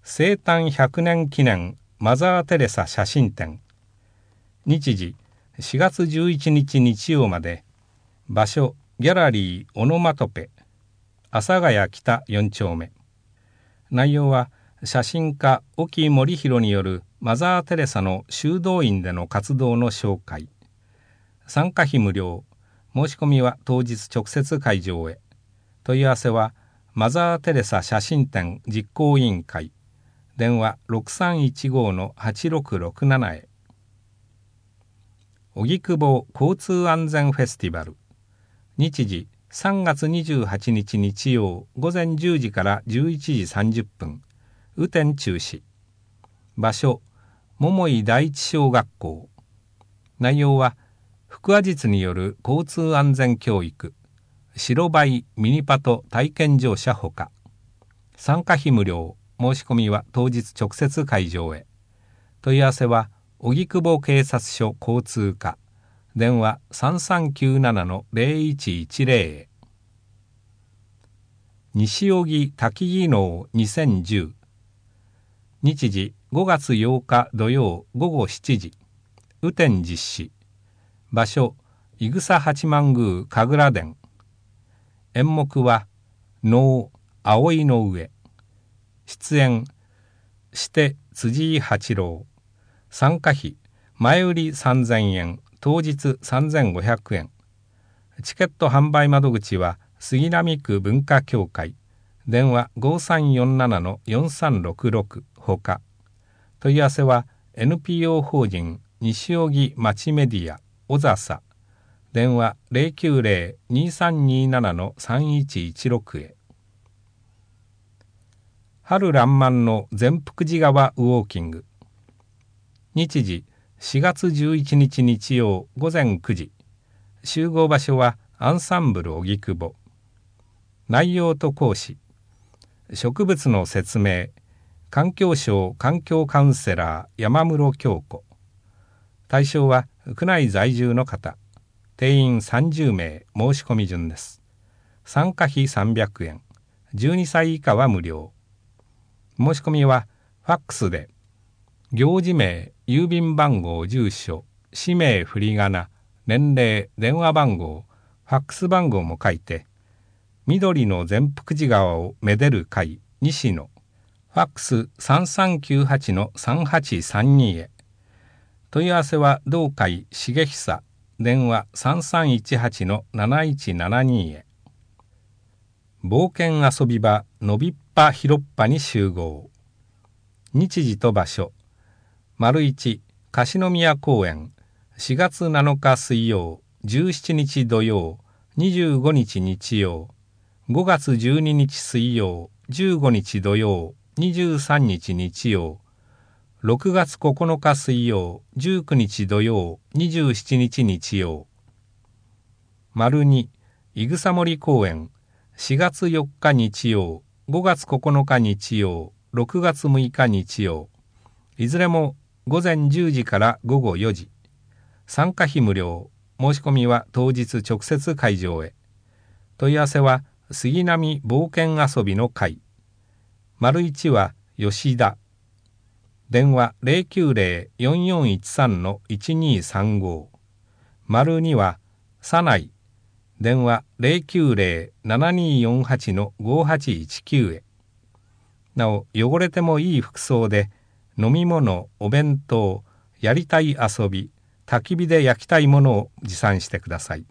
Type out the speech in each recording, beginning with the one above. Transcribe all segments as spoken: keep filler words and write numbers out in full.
生誕ひゃくねん記念マザー・テレサ写真展。日時しがつじゅういちにち日曜まで。場所ギャラリーオノマトペ、阿佐ヶ谷北よん丁目。内容は写真家沖森弘によるマザー・テレサの修道院での活動の紹介。参加費無料。申し込みは当日直接会場へ。問い合わせはマザー・テレサ写真展実行委員会。電話 ろくさんいちご はちろくろくなな へ。荻窪交通安全フェスティバル。日時さんがつにじゅうはちにち日曜午前じゅうじからじゅういちじさんじゅっぷん。雨天中止。場所桃井第一小学校。内容は腹話術による交通安全教育、白バイミニパト体験乗車ほか。参加費無料。申し込みは当日直接会場へ。問い合わせは荻窪警察署交通課。電話 さんさんきゅうなな のゼロいちいちゼロ へ。西荻滝技能にせんじゅう。日時ごがつようか土曜午後しちじ。雨天実施。場所伊草八幡宮神楽殿。演目は能葵の上。出演して辻井八郎。参加費前売りさんぜんえん、当日さんぜんごひゃくえん。チケット販売窓口は杉並区文化協会。電話 ごさんよんなな のよんさんろくろく ほか。問い合わせは エヌピーオー 法人西荻町メディア小笹。電話 ゼロきゅうゼロ にさんになな のさんいちいちろく へ。春爛漫の善福寺川ウォーキング。日時しがつじゅういちにち日曜午前くじ。集合場所はアンサンブル荻窪。内容と講師植物の説明、環境省環境カウンセラー山室京子。対象は区内在住の方。定員さんじゅうめい。申し込み順です。参加費さんびゃくえん。じゅうにさい以下は無料。申し込みはファックスで行事名、郵便番号、住所、氏名、振り仮名、年齢、電話番号、ファックス番号も書いて、緑の善福寺川をめでる会西野、ファックス さんさんきゅうはち のさんはちさんに へ。問い合わせは同会重久、電話 さんさんいちはち のなないちななに へ。冒険遊び場のびっぱ広っぱに集合。日時と場所丸一柏宮公園。しがつなのか水曜、じゅうしちにち土曜、にじゅうごにち日曜、ごがつじゅうににち水曜、じゅうごにち土曜、にじゅうさんにち日曜、ろくがつここのか水曜、じゅうくにち土曜、にじゅうしちにち日曜。丸に伊草森公園。しがつよっか日曜、ごがつここのか日曜、ろくがつむいか日曜。いずれもごぜんじゅうじからごごよじ。参加費無料。申し込みは当日直接会場へ。問い合わせは杉並冒険遊びの会。丸いちは吉田。電話 ゼロきゅうゼロ よんよんいちさん のいちにさんご。丸には佐内。電話 ゼロきゅうゼロ ななによんはち のごはちいちきゅう へ。なお、汚れてもいい服装で、飲み物、お弁当、やりたい遊び、焚き火で焼きたいものを持参してください。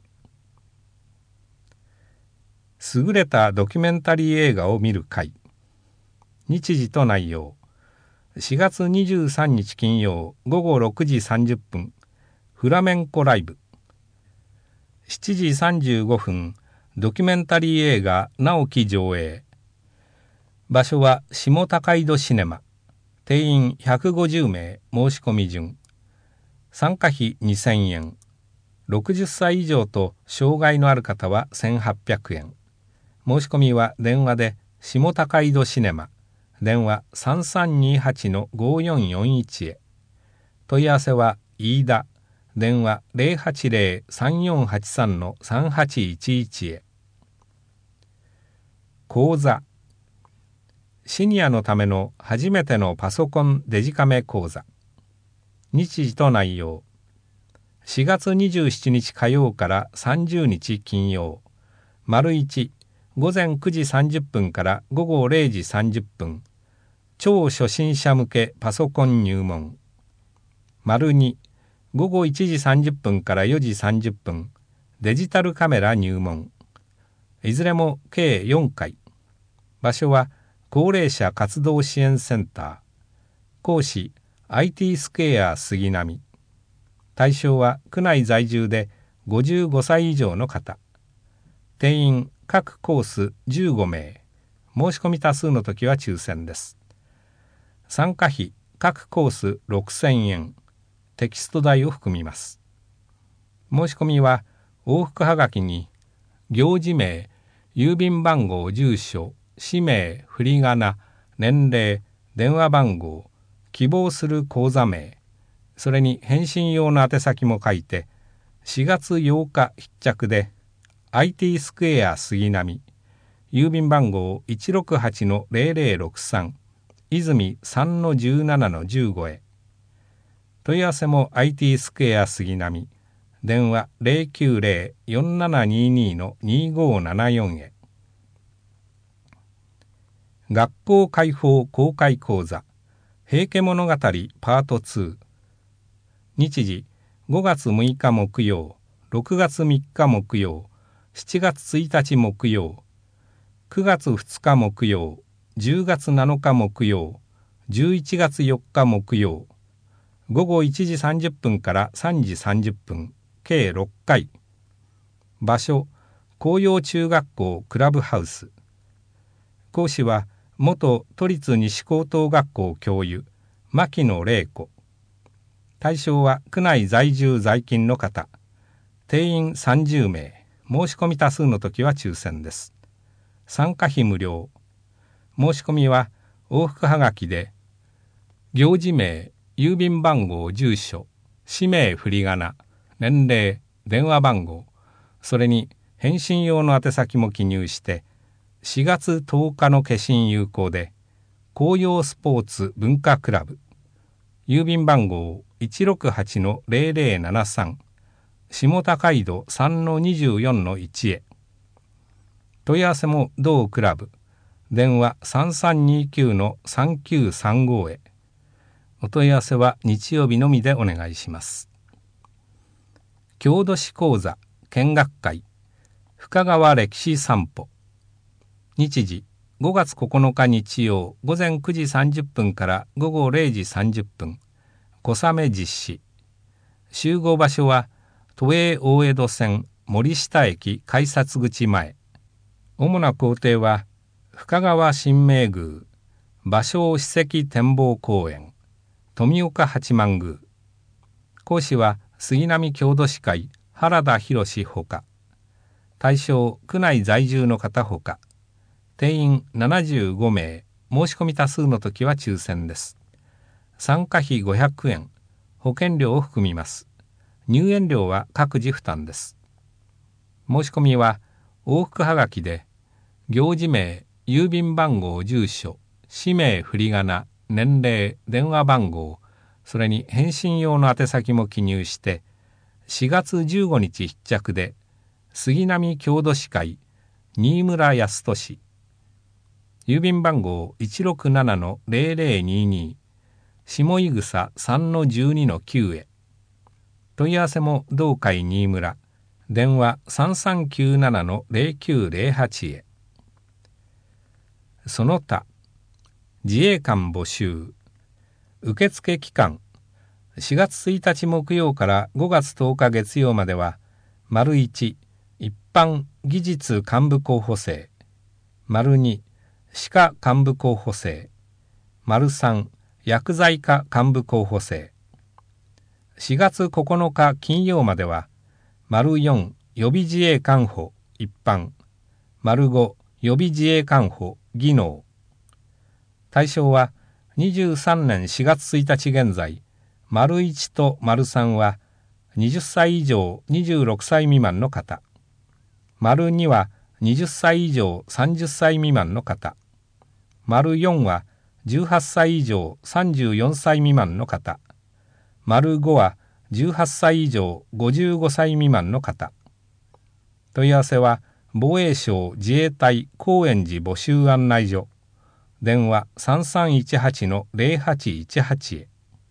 優れたドキュメンタリー映画を見る会。日時と内容。しがつにじゅうさんにち金曜ごごろくじさんじゅっぷん、フラメンコライブ。しちじさんじゅうごふん、ドキュメンタリー映画直木上映。場所は下高井戸シネマ。定員ひゃくごじゅうめい。申し込み順。参加費にせんえん。ろくじゅっさい以上と障害のある方はせんはっぴゃくえん。申し込みは電話で下高井戸シネマ。電話 さんさんにはち のごよんよんいち へ。問い合わせは飯田。電話 ゼロはちゼロ さんよんはちさん のさんはちいちいち へ。講座シニアのための初めてのパソコンデジカメ講座。日時と内容。しがつにじゅうしちにち火曜からさんじゅうにち金曜。丸いち、午前くじさんじゅっぷんから午後れいじさんじゅっぷん。超初心者向けパソコン入門。丸に、午後いちじさんじゅっぷんからよじさんじゅっぷん。デジタルカメラ入門。いずれも計よんかい。場所は高齢者活動支援センター。講師 アイティー スクエア杉並。対象は区内在住でごじゅうごさい以上の方。定員各コースじゅうごめい。申し込み多数の時は抽選です。参加費各コースろくせんえん。テキスト代を含みます。申し込みは往復はがきに行事名、郵便番号、住所、氏名、振り仮名、年齢、電話番号、希望する口座名、それに返信用の宛先も書いて、しがつようか必着で アイティー スクエア杉並、郵便番号 いちろくはちのゼロゼロろくさん、泉 さんのじゅうななのじゅうご へ。問い合わせも アイティー スクエア杉並、電話 ゼロきゅうゼロ よんななにに のにごななよん へ。学校開放公開講座平家物語パートツー。日時ごがつむいか木曜、ろくがつみっか木曜、しちがつついたち木曜、くがつふつか木曜、じゅうがつなのか木曜、じゅういちがつよっか木曜、午後いちじさんじゅっぷんからさんじさんじゅっぷん、計ろっかい。場所紅葉中学校クラブハウス。講師は元都立西高等学校教諭牧野玲子。対象は区内在住在勤の方。定員さんじゅうめい。申し込み多数の時は抽選です。参加費無料。申し込みは往復はがきで行事名、郵便番号、住所、氏名、振り仮名、年齢、電話番号、それに返信用の宛先も記入してしがつとおかの消印有効で紅葉スポーツ文化クラブ、郵便番号 いちろくはちのゼロゼロななさん、下高井戸 さんのにじゅうよんのいち へ。問い合わせも同クラブ、電話 さんさんにきゅうのさんきゅうさんご へ。お問い合わせは日曜日のみでお願いします。郷土史講座見学会深川歴史散歩。日時ごがつここのか日曜午前くじさんじゅっぷんから午後れいじさんじゅっぷん、小雨実施。集合場所は都営大江戸線森下駅改札口前。主な行程は深川神明宮、芭蕉史跡展望公園、富岡八幡宮。講師は杉並郷土史会原田博ほか。対象区内在住の方ほか。定員ななじゅうごめい。申し込み多数の時は抽選です。参加費ごひゃくえん。保険料を含みます。入園料は各自負担です。申し込みは往復はがきで行事名、郵便番号、住所、氏名、振り仮名、年齢、電話番号、それに返信用の宛先も記入してしがつじゅうごにち必着で杉並郷土史会新村康俊、郵便番号 いちろくななのゼロゼロにに、下井草 さんのじゅうにのきゅう へ。問い合わせも同会新村、電話 さんさんきゅうななのゼロきゅうゼロはち へ。その他自衛官募集。受付期間しがつついたち木曜からごがつとおか月曜までは丸いち、一般技術幹部候補生、丸に、歯科幹部候補生、丸さん、薬剤科幹部候補生。しがつここのか金曜までは丸よん、予備自衛官補一般、丸ご、予備自衛官補技能。対象はにじゅうさんねんしがつついたち現在、丸いちと丸さんははたち以上にじゅうろくさい未満の方、丸にははたち以上さんじゅっさい未満の方、 丸よんはじゅうはっさい以上さんじゅうよんさい未満の方。丸ごはじゅうはっさい以上ごじゅうごさい未満の方。問い合わせは防衛省自衛隊高円寺募集案内所。電話 さんさんいちはちのゼロはちいちはち へ。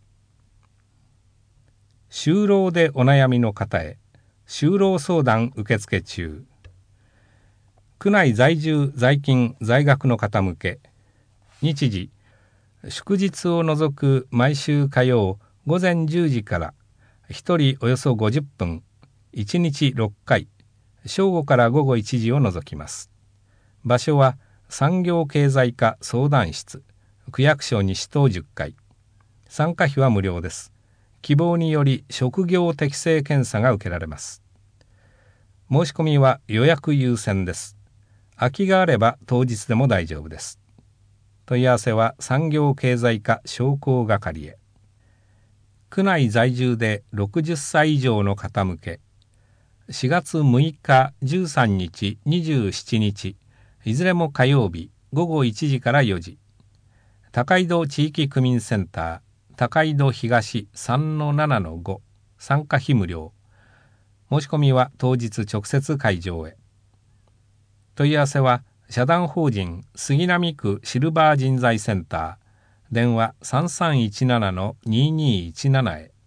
就労でお悩みの方へ、就労相談受付中。区内在住在勤在学の方向け。日時、祝日を除く毎週火曜午前じゅうじからひとりおよそごじゅっぷん、いちにちろっかい、正午から午後いちじを除きます。場所は産業経済課相談室、区役所西棟じゅっかい。参加費は無料です。希望により職業適性検査が受けられます。申し込みは予約優先です。空きがあれば当日でも大丈夫です。問い合わせは産業経済課商工係へ。区内在住でろくじゅっさい以上の方向け。しがつむいか、じゅうさんにち、にじゅうしちにち、いずれも火曜日、ごごいちじからよじ。高井戸地域区民センター、高井戸東 さんのななのご、参加費無料。申し込みは当日直接会場へ。問い合わせは社団法人杉並区シルバー人材センター、電話 さんさんいちななのにーにーいちなな へ。